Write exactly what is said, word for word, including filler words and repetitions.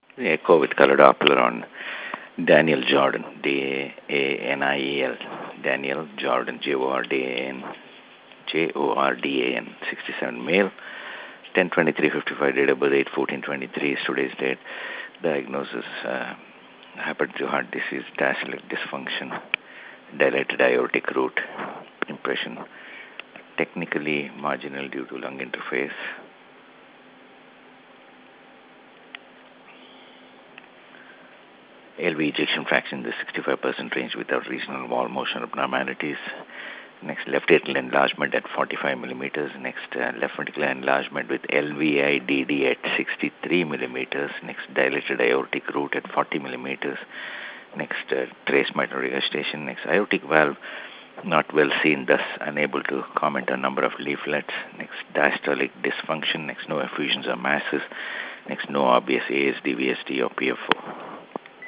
The echo with color Doppler on Daniel Jordan, D A N I E L. Daniel Jordan, J O R D A N. J O R D A N, sixty-seven, male, ten twenty-three fifty-five, date of birth eight fourteen twenty-three is today's date. Diagnosis, uh, hypertrophic heart disease, diastolic dysfunction, dilated aortic root, impression, technically marginal due to lung interface. L V ejection fraction in the sixty-five percent range without regional wall motion abnormalities. Next, left atrial enlargement at forty-five millimeters. Next, uh, left ventricular enlargement with L V I D D at sixty-three millimeters. Next, dilated aortic root at forty millimeters. Next, uh, trace mitral regurgitation. Next, aortic valve not well seen, thus unable to comment on number of leaflets. Next, diastolic dysfunction. Next, no effusions or masses. Next, no obvious A S D, V S D, or P F O.